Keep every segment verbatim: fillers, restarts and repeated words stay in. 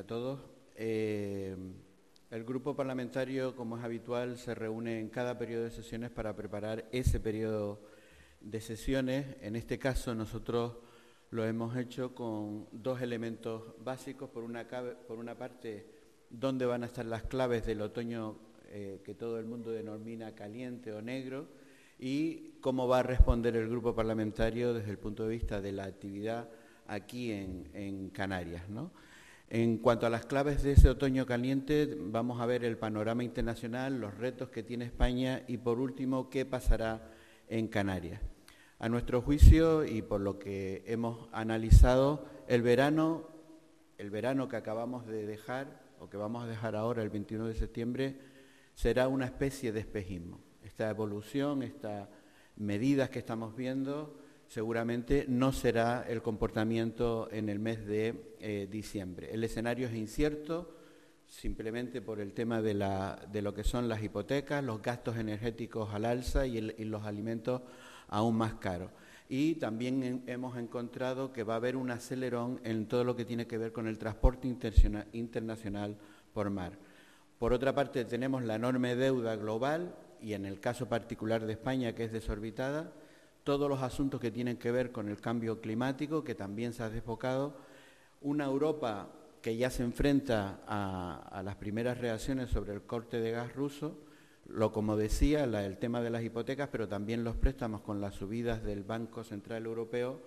todos. Eh, el grupo parlamentario, como es habitual, se reúne en cada periodo de sesiones para preparar ese periodo de sesiones. En este caso, nosotros lo hemos hecho con dos elementos básicos. Por una, por una parte, dónde van a estar las claves del otoño eh, que todo el mundo denomina caliente o negro, y cómo va a responder el grupo parlamentario desde el punto de vista de la actividad aquí en, en Canarias, ¿no? En cuanto a las claves de ese otoño caliente, vamos a ver el panorama internacional, los retos que tiene España y, por último, qué pasará en Canarias. A nuestro juicio, y por lo que hemos analizado, el verano, el verano que acabamos de dejar, o que vamos a dejar ahora, el veintiuno de septiembre, será una especie de espejismo. Esta evolución, estas medidas que estamos viendo, seguramente no será el comportamiento en el mes de eh, diciembre. El escenario es incierto, simplemente por el tema de, la, de lo que son las hipotecas, los gastos energéticos al alza y, el, y los alimentos aún más caros. Y también en, hemos encontrado que va a haber un acelerón en todo lo que tiene que ver con el transporte internacional por mar. Por otra parte, tenemos la enorme deuda global y, en el caso particular de España, que es desorbitada, todos los asuntos que tienen que ver con el cambio climático, que también se ha desbocado, una Europa que ya se enfrenta a, a las primeras reacciones sobre el corte de gas ruso, lo como decía, la, el tema de las hipotecas, pero también los préstamos con las subidas del Banco Central Europeo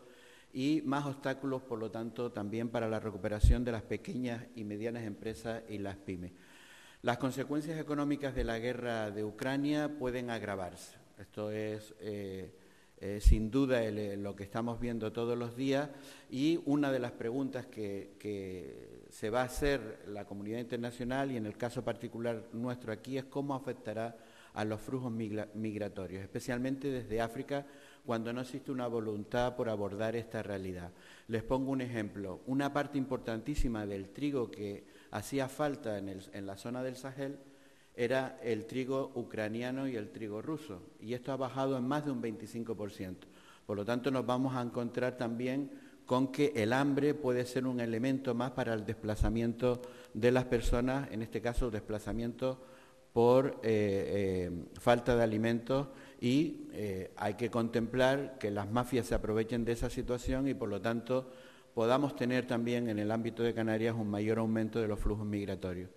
y más obstáculos, por lo tanto, también para la recuperación de las pequeñas y medianas empresas y las pymes. Las consecuencias económicas de la guerra de Ucrania pueden agravarse. Esto es... Eh, Eh, sin duda el, lo que estamos viendo todos los días, y una de las preguntas que, que se va a hacer la comunidad internacional y en el caso particular nuestro aquí es cómo afectará a los flujos migra migratorios, especialmente desde África, cuando no existe una voluntad por abordar esta realidad. Les pongo un ejemplo. Una parte importantísima del trigo que hacía falta en, el, en la zona del Sahel era el trigo ucraniano y el trigo ruso, y esto ha bajado en más de un veinticinco por ciento. Por lo tanto, nos vamos a encontrar también con que el hambre puede ser un elemento más para el desplazamiento de las personas, en este caso desplazamiento por eh, eh, falta de alimentos, y eh, hay que contemplar que las mafias se aprovechen de esa situación y, por lo tanto, podamos tener también en el ámbito de Canarias un mayor aumento de los flujos migratorios.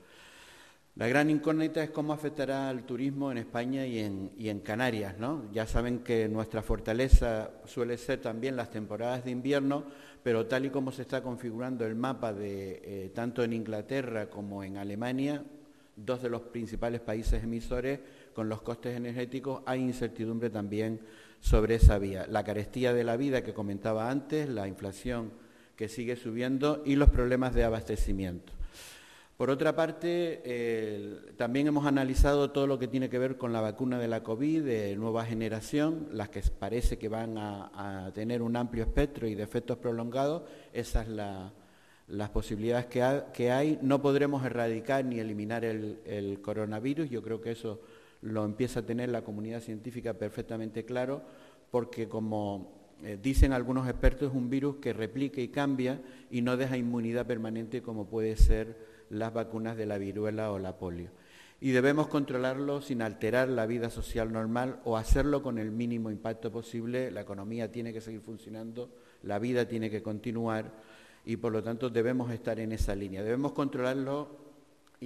La gran incógnita es cómo afectará al turismo en España y en, y en Canarias, ¿no? Ya saben que nuestra fortaleza suele ser también las temporadas de invierno, pero tal y como se está configurando el mapa de eh, tanto en Inglaterra como en Alemania, dos de los principales países emisores, con los costes energéticos, hay incertidumbre también sobre esa vía. La carestía de la vida que comentaba antes, la inflación que sigue subiendo y los problemas de abastecimiento. Por otra parte, eh, también hemos analizado todo lo que tiene que ver con la vacuna de la COVID de nueva generación, las que parece que van a, a tener un amplio espectro y de efectos prolongados. Esas son la, las posibilidades que, ha, que hay. No podremos erradicar ni eliminar el, el coronavirus. Yo creo que eso lo empieza a tener la comunidad científica perfectamente claro, porque como eh, dicen algunos expertos, es un virus que replica y cambia y no deja inmunidad permanente como puede ser las vacunas de la viruela o la polio. Y debemos controlarlo sin alterar la vida social normal o hacerlo con el mínimo impacto posible. La economía tiene que seguir funcionando, la vida tiene que continuar y, por lo tanto, debemos estar en esa línea. Debemos controlarlo y,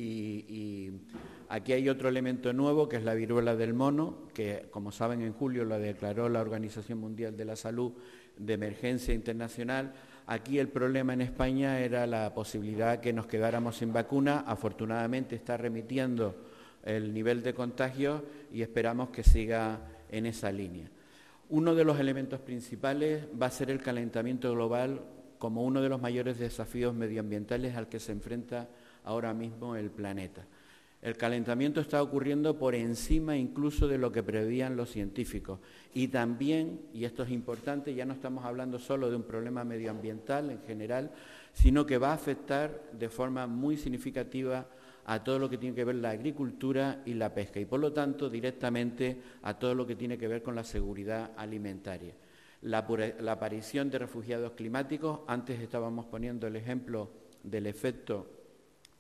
y aquí hay otro elemento nuevo, que es la viruela del mono, que, como saben, en julio la declaró la Organización Mundial de la Salud de emergencia internacional. Aquí el problema en España era la posibilidad que nos quedáramos sin vacuna. Afortunadamente está remitiendo el nivel de contagio y esperamos que siga en esa línea. Uno de los elementos principales va a ser el calentamiento global como uno de los mayores desafíos medioambientales al que se enfrenta ahora mismo el planeta. El calentamiento está ocurriendo por encima incluso de lo que preveían los científicos. Y también, y esto es importante, ya no estamos hablando solo de un problema medioambiental en general, sino que va a afectar de forma muy significativa a todo lo que tiene que ver la agricultura y la pesca, y por lo tanto directamente a todo lo que tiene que ver con la seguridad alimentaria. La, la aparición de refugiados climáticos, antes estábamos poniendo el ejemplo del efecto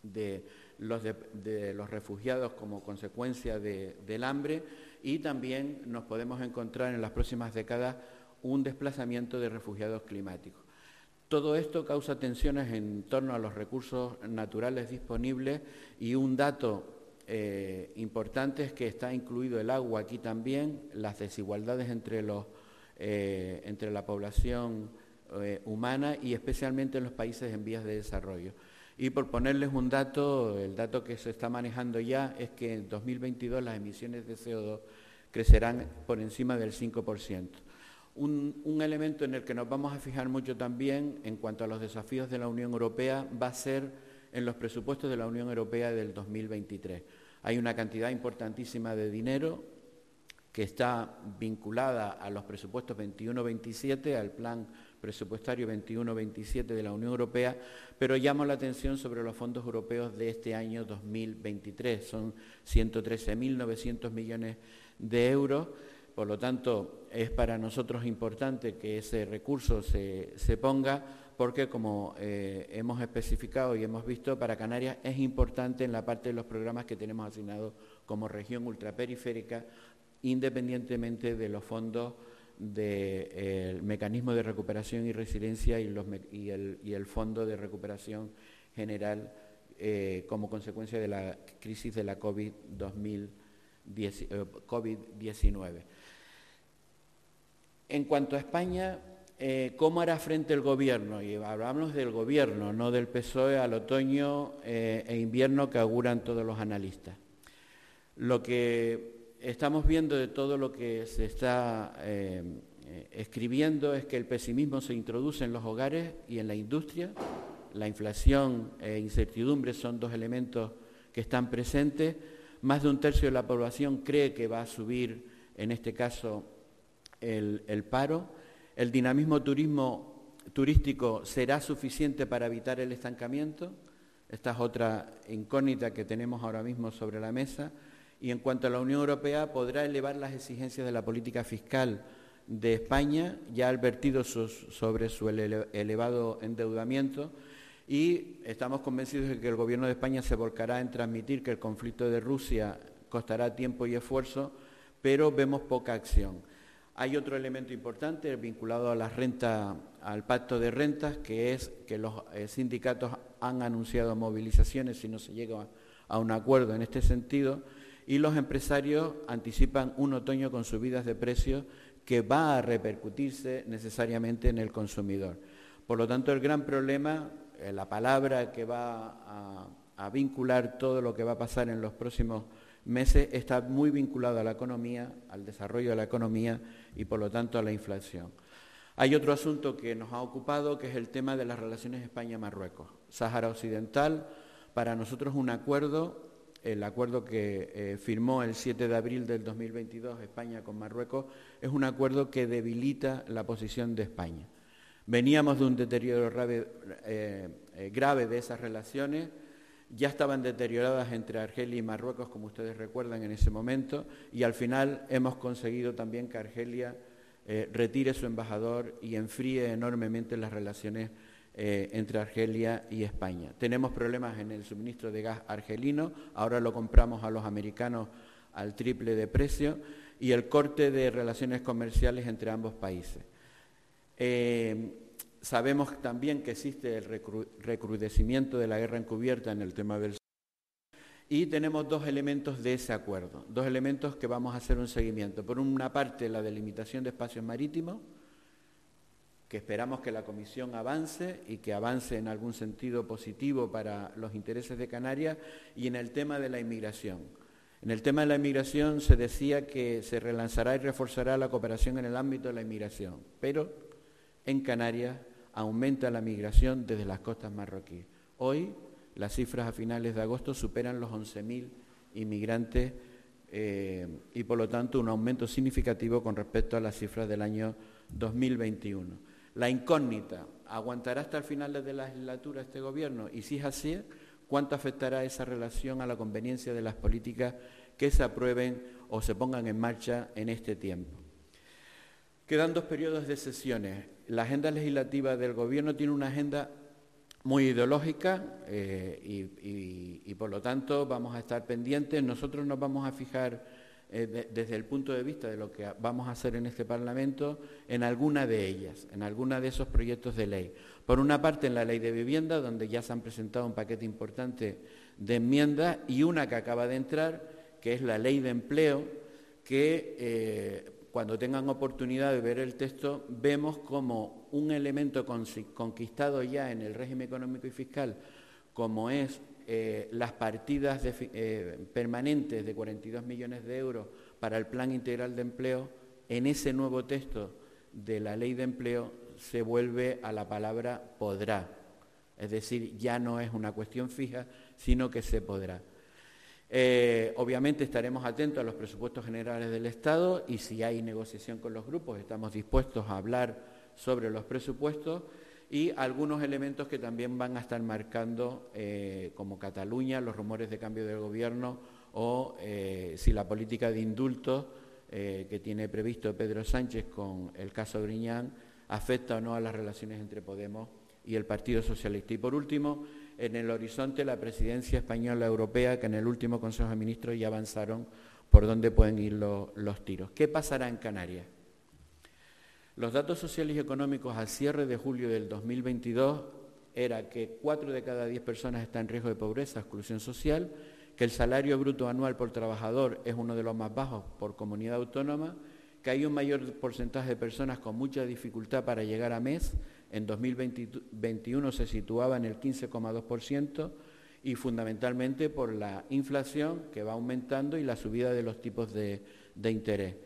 de los, de, de los refugiados como consecuencia de, del hambre, y también nos podemos encontrar en las próximas décadas un desplazamiento de refugiados climáticos. Todo esto causa tensiones en torno a los recursos naturales disponibles, y un dato eh, importante es que está incluido el agua aquí también, las desigualdades entre, los, eh, entre la población eh, humana y especialmente en los países en vías de desarrollo. Y por ponerles un dato, el dato que se está manejando ya es que en dos mil veintidós las emisiones de C O dos crecerán por encima del cinco por ciento. Un, un elemento en el que nos vamos a fijar mucho también en cuanto a los desafíos de la Unión Europea va a ser en los presupuestos de la Unión Europea del dos mil veintitrés. Hay una cantidad importantísima de dinero que está vinculada a los presupuestos veintiuno veintisiete, al plan presupuestario veintiuno veintisiete de la Unión Europea, pero llamo la atención sobre los fondos europeos de este año dos mil veintitrés. Son ciento trece mil novecientos millones de euros. Por lo tanto, es para nosotros importante que ese recurso se, se ponga, porque como eh, hemos especificado y hemos visto, para Canarias es importante en la parte de los programas que tenemos asignados como región ultraperiférica, independientemente de los fondos del de, Mecanismo de Recuperación y Resiliencia y, los, y, el, y el Fondo de Recuperación General eh, como consecuencia de la crisis de la COVID diecinueve. En cuanto a España, eh, ¿cómo hará frente el Gobierno? Y hablamos del Gobierno, no del P S O E, al otoño eh, e invierno que auguran todos los analistas. Lo que estamos viendo de todo lo que se está eh, eh, escribiendo es que el pesimismo se introduce en los hogares y en la industria. La inflación e incertidumbre son dos elementos que están presentes. Más de un tercio de la población cree que va a subir, en este caso, el, el paro. El dinamismo turismo, turístico será suficiente para evitar el estancamiento. Esta es otra incógnita que tenemos ahora mismo sobre la mesa. Y en cuanto a la Unión Europea, podrá elevar las exigencias de la política fiscal de España, ya ha advertido sus, sobre su ele, elevado endeudamiento, y estamos convencidos de que el Gobierno de España se volcará en transmitir que el conflicto de Rusia costará tiempo y esfuerzo, pero vemos poca acción. Hay otro elemento importante vinculado a la renta, al pacto de rentas, que es que los eh, sindicatos han anunciado movilizaciones si no se llega a, a un acuerdo en este sentido, y los empresarios anticipan un otoño con subidas de precios que va a repercutirse necesariamente en el consumidor. Por lo tanto, el gran problema, eh, la palabra que va a, a vincular todo lo que va a pasar en los próximos meses, está muy vinculado a la economía, al desarrollo de la economía y, por lo tanto, a la inflación. Hay otro asunto que nos ha ocupado, que es el tema de las relaciones España-Marruecos. Sáhara Occidental, para nosotros un acuerdo. El acuerdo que eh, firmó el siete de abril del dos mil veintidós España con Marruecos es un acuerdo que debilita la posición de España. Veníamos de un deterioro grave, eh, eh, grave de esas relaciones, ya estaban deterioradas entre Argelia y Marruecos, como ustedes recuerdan en ese momento, y al final hemos conseguido también que Argelia eh, retire su embajador y enfríe enormemente las relaciones Eh, entre Argelia y España. Tenemos problemas en el suministro de gas argelino, ahora lo compramos a los americanos al triple de precio, y el corte de relaciones comerciales entre ambos países. Eh, sabemos también que existe el recru recrudecimiento de la guerra encubierta en el tema del y tenemos dos elementos de ese acuerdo, dos elementos que vamos a hacer un seguimiento. Por una parte, la delimitación de espacios marítimos, que esperamos que la Comisión avance y que avance en algún sentido positivo para los intereses de Canarias, y en el tema de la inmigración. En el tema de la inmigración se decía que se relanzará y reforzará la cooperación en el ámbito de la inmigración, pero en Canarias aumenta la migración desde las costas marroquíes. Hoy las cifras a finales de agosto superan los once mil inmigrantes eh, y por lo tanto un aumento significativo con respecto a las cifras del año dos mil veintiuno. La incógnita, ¿aguantará hasta el final de la legislatura este Gobierno? Y si es así, ¿cuánto afectará esa relación a la conveniencia de las políticas que se aprueben o se pongan en marcha en este tiempo? Quedan dos periodos de sesiones. La agenda legislativa del Gobierno tiene una agenda muy ideológica eh, y, y, y, por lo tanto, vamos a estar pendientes. Nosotros nos vamos a fijar, eh, de, desde el punto de vista de lo que vamos a hacer en este Parlamento, en alguna de ellas, en alguna de esos proyectos de ley. Por una parte, en la Ley de Vivienda, donde ya se han presentado un paquete importante de enmiendas, y una que acaba de entrar, que es la Ley de Empleo, que eh, cuando tengan oportunidad de ver el texto, vemos como un elemento conquistado ya en el régimen económico y fiscal, como es eh, las partidas de, eh, permanentes de cuarenta y dos millones de euros para el Plan Integral de Empleo, en ese nuevo texto de la Ley de Empleo se vuelve a la palabra podrá. Es decir, ya no es una cuestión fija, sino que se podrá. Eh, obviamente estaremos atentos a los presupuestos generales del Estado y si hay negociación con los grupos estamos dispuestos a hablar sobre los presupuestos y algunos elementos que también van a estar marcando, eh, como Cataluña, los rumores de cambio del gobierno o eh, si la política de indultos eh, que tiene previsto Pedro Sánchez con el caso Griñán afecta o no a las relaciones entre Podemos y el Partido Socialista. Y por último, en el horizonte la presidencia española europea, que en el último Consejo de Ministros ya avanzaron por dónde pueden ir los, los tiros. ¿Qué pasará en Canarias? Los datos sociales y económicos al cierre de julio del dos mil veintidós era que cuatro de cada diez personas están en riesgo de pobreza, exclusión social, que el salario bruto anual por trabajador es uno de los más bajos por comunidad autónoma, que hay un mayor porcentaje de personas con mucha dificultad para llegar a mes. En dos mil veintiuno se situaba en el quince coma dos por ciento y fundamentalmente por la inflación que va aumentando y la subida de los tipos de, de interés.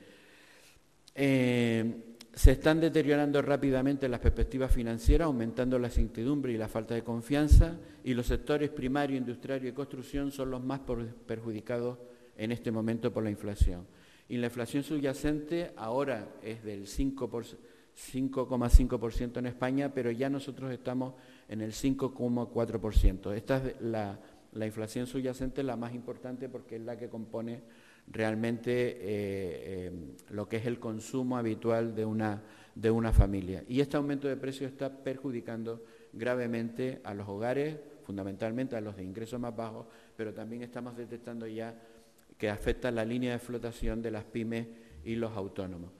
Eh, se están deteriorando rápidamente las perspectivas financieras, aumentando la incertidumbre y la falta de confianza, y los sectores primario, industrial y construcción son los más perjudicados en este momento por la inflación. Y la inflación subyacente ahora es del cinco coma cinco por ciento en España, pero ya nosotros estamos en el cinco coma cuatro por ciento. Esta es la, la inflación subyacente, la más importante porque es la que compone realmente eh, eh, lo que es el consumo habitual de una, de una familia. Y este aumento de precios está perjudicando gravemente a los hogares, fundamentalmente a los de ingresos más bajos, pero también estamos detectando ya que afecta la línea de flotación de las pymes y los autónomos.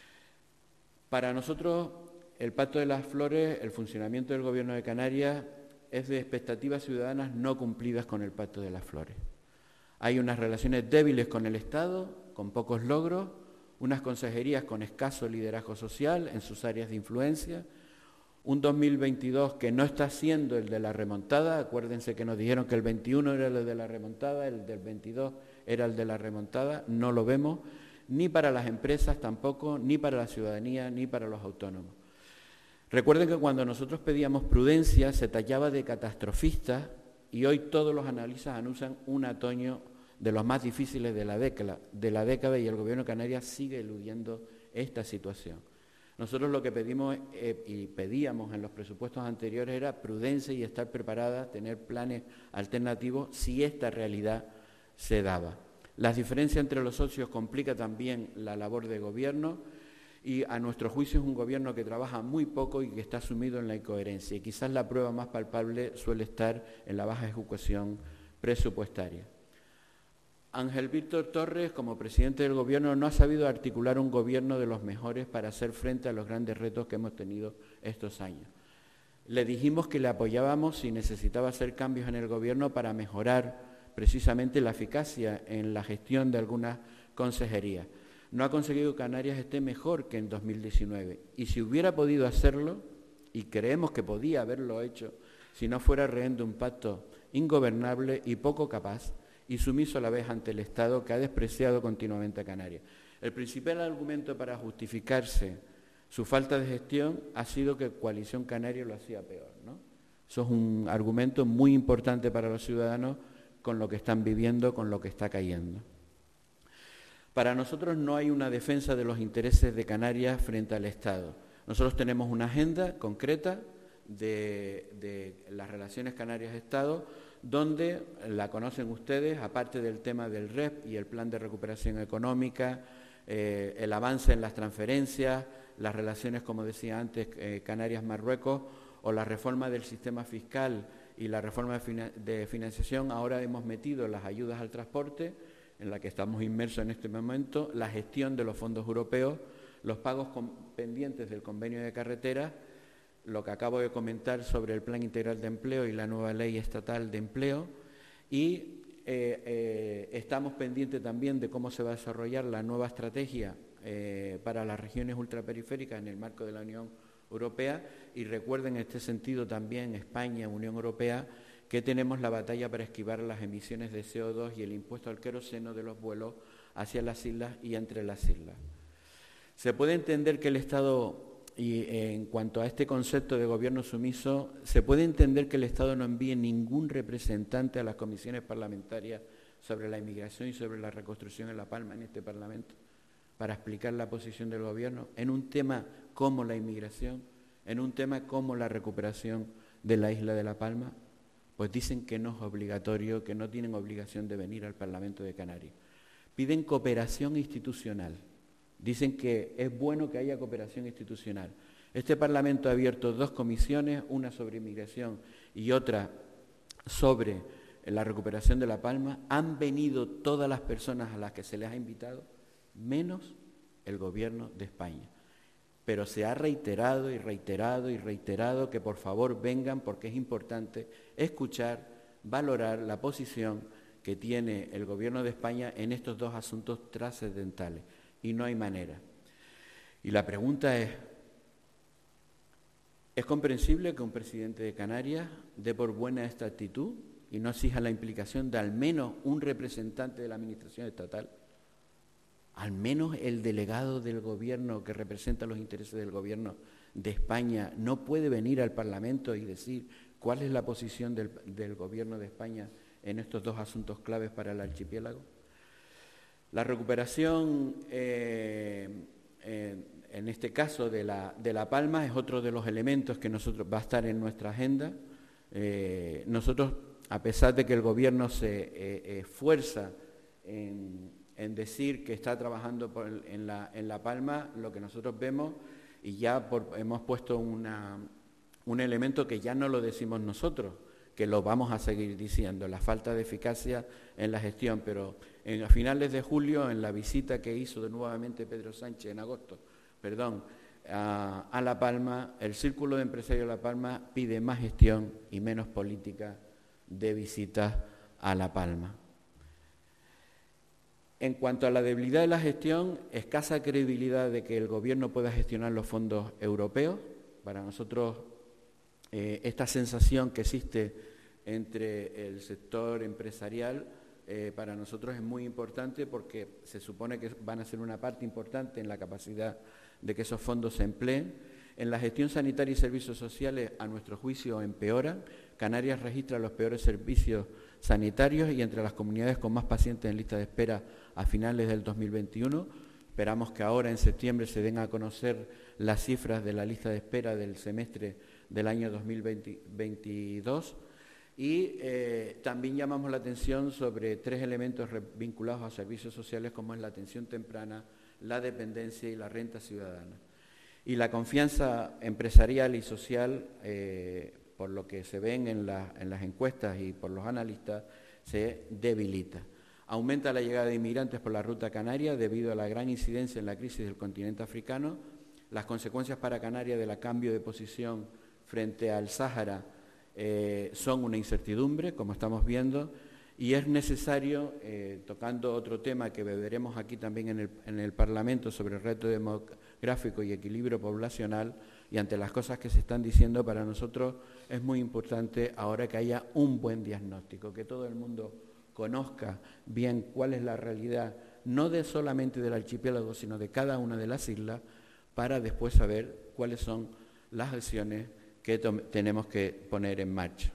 Para nosotros, el Pacto de las Flores, el funcionamiento del Gobierno de Canarias, es de expectativas ciudadanas no cumplidas con el Pacto de las Flores. Hay unas relaciones débiles con el Estado, con pocos logros, unas consejerías con escaso liderazgo social en sus áreas de influencia, un dos mil veintidós que no está siendo el de la remontada. Acuérdense que nos dijeron que el veintiuno era el de la remontada, el del veintidós era el de la remontada, no lo vemos, ni para las empresas tampoco, ni para la ciudadanía, ni para los autónomos. Recuerden que cuando nosotros pedíamos prudencia se tachaba de catastrofistas y hoy todos los analistas anuncian un otoño de los más difíciles de la década, de la década y el Gobierno de Canarias sigue eludiendo esta situación. Nosotros lo que pedimos eh, y pedíamos en los presupuestos anteriores era prudencia y estar preparadas, tener planes alternativos si esta realidad se daba. Las diferencias entre los socios complica también la labor de gobierno y a nuestro juicio es un gobierno que trabaja muy poco y que está sumido en la incoherencia. Y quizás la prueba más palpable suele estar en la baja ejecución presupuestaria. Ángel Víctor Torres, como presidente del Gobierno, no ha sabido articular un gobierno de los mejores para hacer frente a los grandes retos que hemos tenido estos años. Le dijimos que le apoyábamos si necesitaba hacer cambios en el Gobierno para mejorar precisamente la eficacia en la gestión de algunas consejerías. No ha conseguido que Canarias esté mejor que en dos mil diecinueve. Y si hubiera podido hacerlo, y creemos que podía haberlo hecho, si no fuera rehén de un pacto ingobernable y poco capaz, y sumiso a la vez ante el Estado que ha despreciado continuamente a Canarias. El principal argumento para justificarse su falta de gestión ha sido que Coalición Canaria lo hacía peor, ¿no? Eso es un argumento muy importante para los ciudadanos con lo que están viviendo, con lo que está cayendo. Para nosotros no hay una defensa de los intereses de Canarias frente al Estado. Nosotros tenemos una agenda concreta de, de las relaciones Canarias-Estado, donde la conocen ustedes, aparte del tema del R E P y el Plan de Recuperación Económica, eh, el avance en las transferencias, las relaciones, como decía antes, eh, Canarias-Marruecos o la reforma del sistema fiscal y la reforma de, finan- de financiación, ahora hemos metido las ayudas al transporte, en la que estamos inmersos en este momento, la gestión de los fondos europeos, los pagos con, pendientes del convenio de carreteras, lo que acabo de comentar sobre el Plan Integral de Empleo y la nueva Ley Estatal de Empleo, y eh, eh, estamos pendientes también de cómo se va a desarrollar la nueva estrategia eh, para las regiones ultraperiféricas en el marco de la Unión Europea, y recuerden en este sentido también España, Unión Europea, que tenemos la batalla para esquivar las emisiones de C O dos y el impuesto al queroseno de los vuelos hacia las islas y entre las islas. Se puede entender que el Estado, y en cuanto a este concepto de gobierno sumiso, se puede entender que el Estado no envíe ningún representante a las comisiones parlamentarias sobre la inmigración y sobre la reconstrucción en La Palma, en este Parlamento, para explicar la posición del gobierno en un tema como la inmigración, en un tema como la recuperación de la isla de La Palma. Pues dicen que no es obligatorio, que no tienen obligación de venir al Parlamento de Canarias. Piden cooperación institucional. Dicen que es bueno que haya cooperación institucional. Este Parlamento ha abierto dos comisiones, una sobre inmigración y otra sobre la recuperación de La Palma. Han venido todas las personas a las que se les ha invitado, menos el Gobierno de España. Pero se ha reiterado y reiterado y reiterado que por favor vengan, porque es importante escuchar, valorar la posición que tiene el Gobierno de España en estos dos asuntos trascendentales. Y no hay manera. Y la pregunta es, ¿es comprensible que un presidente de Canarias dé por buena esta actitud y no exija la implicación de al menos un representante de la Administración estatal? Al menos el delegado del Gobierno que representa los intereses del Gobierno de España no puede venir al Parlamento y decir cuál es la posición del, del Gobierno de España en estos dos asuntos claves para el archipiélago. La recuperación, eh, eh, en este caso de la, de La Palma, es otro de los elementos que nosotros va a estar en nuestra agenda. Eh, nosotros, a pesar de que el Gobierno se eh, esfuerza en, en decir que está trabajando por, en, la, en La Palma, lo que nosotros vemos, y ya por, hemos puesto una, un elemento que ya no lo decimos nosotros, que lo vamos a seguir diciendo, la falta de eficacia en la gestión, pero en, a finales de julio, en la visita que hizo de nuevamente Pedro Sánchez en agosto, perdón, a, a La Palma, el Círculo de Empresarios de La Palma pide más gestión y menos política de visitas a La Palma. En cuanto a la debilidad de la gestión, escasa credibilidad de que el Gobierno pueda gestionar los fondos europeos. Para nosotros, eh, esta sensación que existe entre el sector empresarial, eh, para nosotros es muy importante porque se supone que van a ser una parte importante en la capacidad de que esos fondos se empleen. En la gestión sanitaria y servicios sociales, a nuestro juicio, empeoran. Canarias registra los peores servicios sanitarios y entre las comunidades con más pacientes en lista de espera a finales del dos mil veintiuno. Esperamos que ahora en septiembre se den a conocer las cifras de la lista de espera del semestre del año dos mil veintidós. Y eh, también llamamos la atención sobre tres elementos vinculados a servicios sociales, como es la atención temprana, la dependencia y la renta ciudadana. Y la confianza empresarial y social, eh, por lo que se ven en, la, en las encuestas y por los analistas, se debilita. Aumenta la llegada de inmigrantes por la ruta canaria debido a la gran incidencia en la crisis del continente africano. Las consecuencias para Canarias del cambio de posición frente al Sáhara Eh, son una incertidumbre, como estamos viendo, y es necesario, eh, tocando otro tema que veremos aquí también en el, en el Parlamento sobre el reto demográfico y equilibrio poblacional, y ante las cosas que se están diciendo, para nosotros es muy importante ahora que haya un buen diagnóstico, que todo el mundo conozca bien cuál es la realidad, no de solamente del archipiélago, sino de cada una de las islas, para después saber cuáles son las acciones que tenemos que poner en marcha.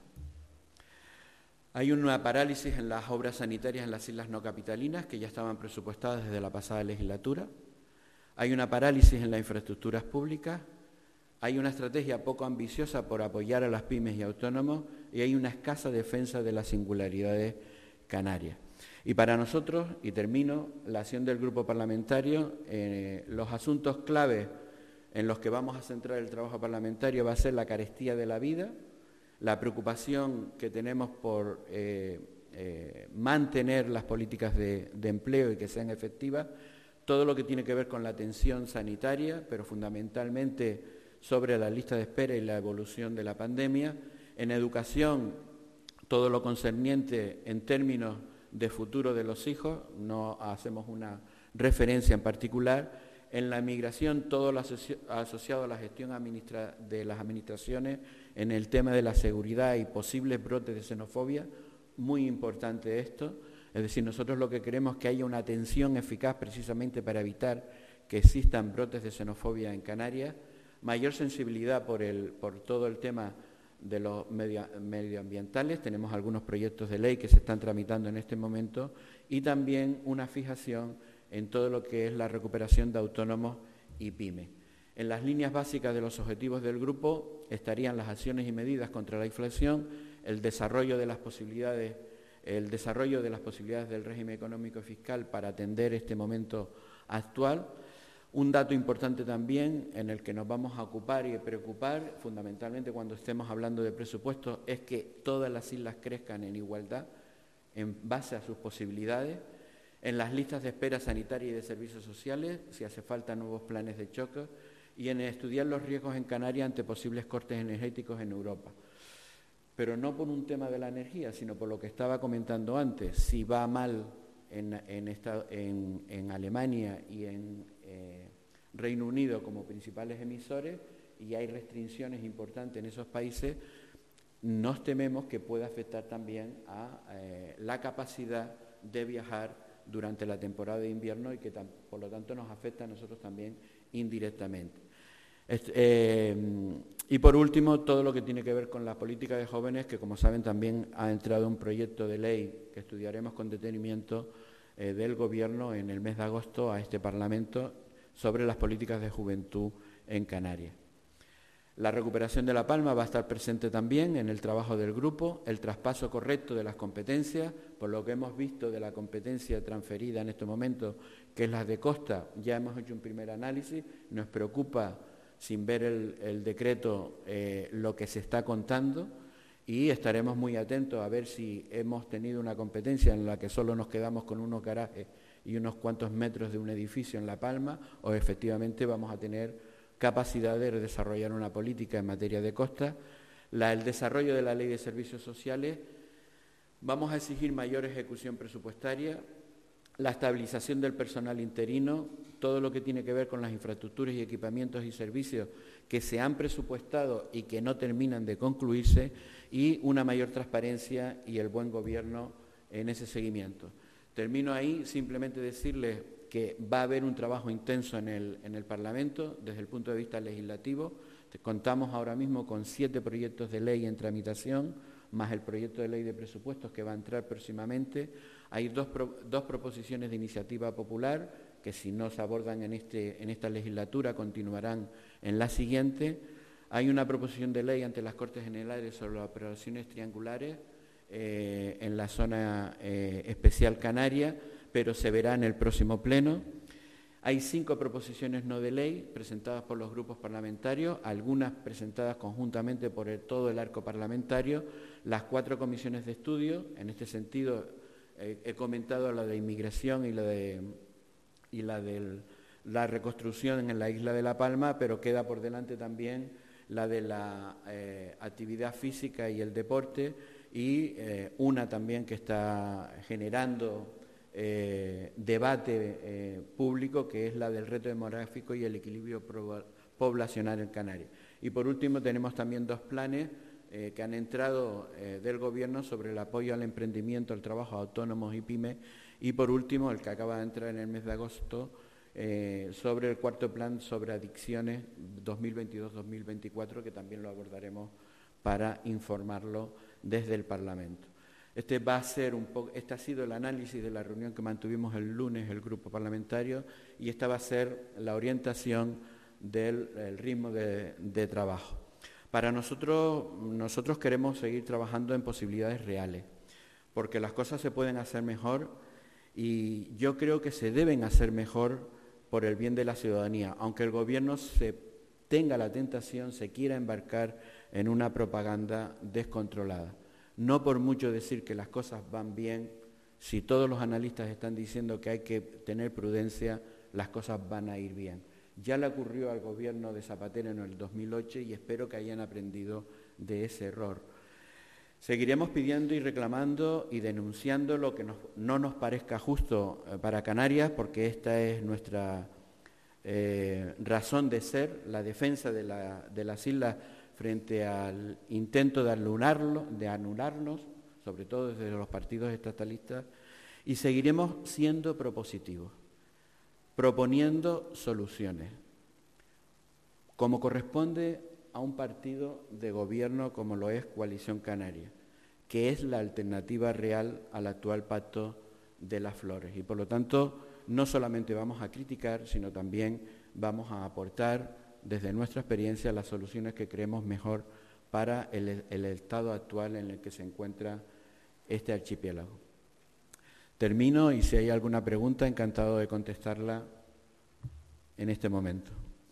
Hay una parálisis en las obras sanitarias en las islas no capitalinas, que ya estaban presupuestadas desde la pasada legislatura. Hay una parálisis en las infraestructuras públicas. Hay una estrategia poco ambiciosa por apoyar a las pymes y autónomos, y hay una escasa defensa de las singularidades canarias. Y para nosotros, y termino, la acción del grupo parlamentario, eh, los asuntos claves en los que vamos a centrar el trabajo parlamentario va a ser la carestía de la vida, la preocupación que tenemos por eh, eh, mantener las políticas de, de empleo y que sean efectivas, todo lo que tiene que ver con la atención sanitaria, pero fundamentalmente sobre la lista de espera y la evolución de la pandemia. En educación, todo lo concerniente en términos de futuro de los hijos, no hacemos una referencia en particular. En la migración, todo lo asoci asociado a la gestión administra de las administraciones en el tema de la seguridad y posibles brotes de xenofobia, muy importante esto. Es decir, nosotros lo que queremos es que haya una atención eficaz precisamente para evitar que existan brotes de xenofobia en Canarias, mayor sensibilidad por, el, por todo el tema de los medio, medioambientales, tenemos algunos proyectos de ley que se están tramitando en este momento, y también una fijación en todo lo que es la recuperación de autónomos y pymes. En las líneas básicas de los objetivos del grupo estarían las acciones y medidas contra la inflación, el desarrollo de las posibilidades el desarrollo de las posibilidades del régimen económico y fiscal para atender este momento actual. Un dato importante también en el que nos vamos a ocupar y preocupar, fundamentalmente cuando estemos hablando de presupuestos, es que todas las islas crezcan en igualdad en base a sus posibilidades. En las listas de espera sanitaria y de servicios sociales, si hace falta nuevos planes de choque, y en estudiar los riesgos en Canarias ante posibles cortes energéticos en Europa. Pero no por un tema de la energía, sino por lo que estaba comentando antes. Si va mal en, en, esta, en, en Alemania y en eh, Reino Unido como principales emisores y hay restricciones importantes en esos países, nos tememos que pueda afectar también a eh, la capacidad de viajar durante la temporada de invierno y que por lo tanto nos afecta a nosotros también indirectamente. Este, eh, y por último, todo lo que tiene que ver con la política de jóvenes, que como saben también ha entrado un proyecto de ley que estudiaremos con detenimiento eh, del Gobierno en el mes de agosto a este Parlamento sobre las políticas de juventud en Canarias. La recuperación de La Palma va a estar presente también en el trabajo del grupo, el traspaso correcto de las competencias, por lo que hemos visto de la competencia transferida en este momento, que es la de Costa, ya hemos hecho un primer análisis, nos preocupa sin ver el, el decreto eh, lo que se está contando y estaremos muy atentos a ver si hemos tenido una competencia en la que solo nos quedamos con unos garajes y unos cuantos metros de un edificio en La Palma o efectivamente vamos a tener capacidad de desarrollar una política en materia de costa. La, el desarrollo de la Ley de Servicios Sociales, vamos a exigir mayor ejecución presupuestaria, la estabilización del personal interino, todo lo que tiene que ver con las infraestructuras y equipamientos y servicios que se han presupuestado y que no terminan de concluirse, y una mayor transparencia y el buen gobierno en ese seguimiento. Termino ahí, simplemente decirles que va a haber un trabajo intenso en el, en el Parlamento desde el punto de vista legislativo. Contamos ahora mismo con siete proyectos de ley en tramitación, más el proyecto de ley de presupuestos que va a entrar próximamente. Hay dos, pro, dos proposiciones de iniciativa popular que si no se abordan en, este, en esta legislatura continuarán en la siguiente. Hay una proposición de ley ante las Cortes Generales sobre las operaciones triangulares eh, en la zona eh, especial canaria, pero se verá en el próximo pleno. Hay cinco proposiciones no de ley presentadas por los grupos parlamentarios, algunas presentadas conjuntamente por el, todo el arco parlamentario, las cuatro comisiones de estudio. En este sentido, eh, he comentado la de inmigración y la de, y la de la reconstrucción en la isla de La Palma, pero queda por delante también la de la eh, actividad física y el deporte, y eh, una también que está generando Eh, debate eh, público, que es la del reto demográfico y el equilibrio poblacional en Canarias. Y por último tenemos también dos planes eh, que han entrado eh, del Gobierno sobre el apoyo al emprendimiento, al trabajo autónomos y pymes, y por último el que acaba de entrar en el mes de agosto eh, sobre el cuarto plan sobre adicciones dos mil veintidós dos mil veinticuatro, que también lo abordaremos para informarlo desde el Parlamento. Este va a ser un poco, este ha sido el análisis de la reunión que mantuvimos el lunes el grupo parlamentario, y esta va a ser la orientación del el ritmo de, de trabajo. Para nosotros, nosotros queremos seguir trabajando en posibilidades reales, porque las cosas se pueden hacer mejor y yo creo que se deben hacer mejor por el bien de la ciudadanía, aunque el Gobierno se tenga la tentación, se quiera embarcar en una propaganda descontrolada. No por mucho decir que las cosas van bien, si todos los analistas están diciendo que hay que tener prudencia, las cosas van a ir bien. Ya le ocurrió al gobierno de Zapatero en el dos mil ocho y espero que hayan aprendido de ese error. Seguiremos pidiendo y reclamando y denunciando lo que nos, no nos parezca justo para Canarias, porque esta es nuestra eh, razón de ser, la defensa de, la, de las islas frente al intento de, anularlo, de anularnos, sobre todo desde los partidos estatalistas, y seguiremos siendo propositivos, proponiendo soluciones, como corresponde a un partido de gobierno como lo es Coalición Canaria, que es la alternativa real al actual Pacto de las Flores. Y por lo tanto, no solamente vamos a criticar, sino también vamos a aportar desde nuestra experiencia las soluciones que creemos mejor para el, el estado actual en el que se encuentra este archipiélago. Termino y si hay alguna pregunta, encantado de contestarla en este momento.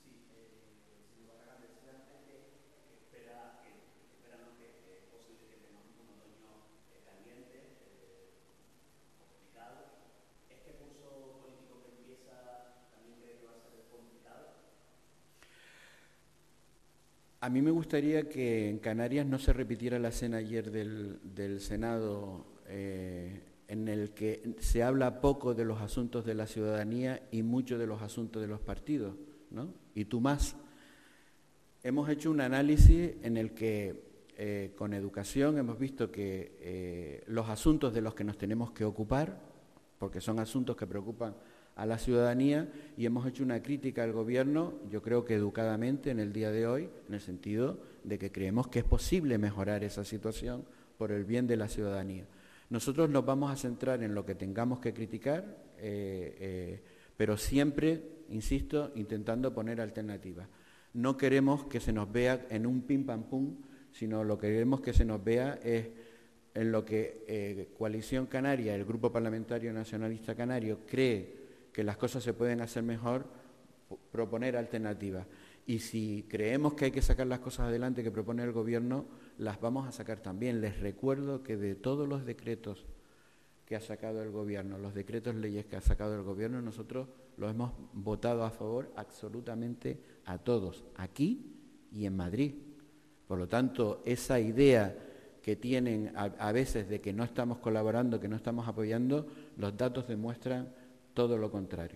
A mí me gustaría que en Canarias no se repitiera la escena ayer del, del Senado, eh, en el que se habla poco de los asuntos de la ciudadanía y mucho de los asuntos de los partidos, ¿no? Y tú más. Hemos hecho un análisis en el que, eh, con educación, hemos visto que eh, los asuntos de los que nos tenemos que ocupar, porque son asuntos que preocupan a la ciudadanía, y hemos hecho una crítica al gobierno, yo creo que educadamente en el día de hoy, en el sentido de que creemos que es posible mejorar esa situación por el bien de la ciudadanía. Nosotros nos vamos a centrar en lo que tengamos que criticar, eh, eh, pero siempre, insisto, intentando poner alternativas. No queremos que se nos vea en un pim pam pum, sino lo que queremos que se nos vea es en lo que eh, Coalición Canaria, el Grupo Parlamentario Nacionalista Canario, cree que las cosas se pueden hacer mejor, proponer alternativas. Y si creemos que hay que sacar las cosas adelante que propone el Gobierno, las vamos a sacar también. Les recuerdo que de todos los decretos que ha sacado el Gobierno, los decretos leyes que ha sacado el Gobierno, nosotros los hemos votado a favor absolutamente a todos, aquí y en Madrid. Por lo tanto, esa idea que tienen a, a veces de que no estamos colaborando, que no estamos apoyando, los datos demuestran todo lo contrario.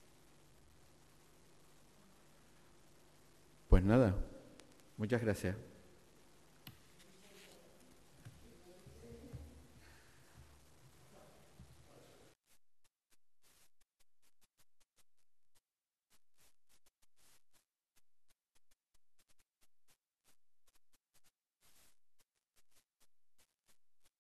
Pues nada, muchas gracias.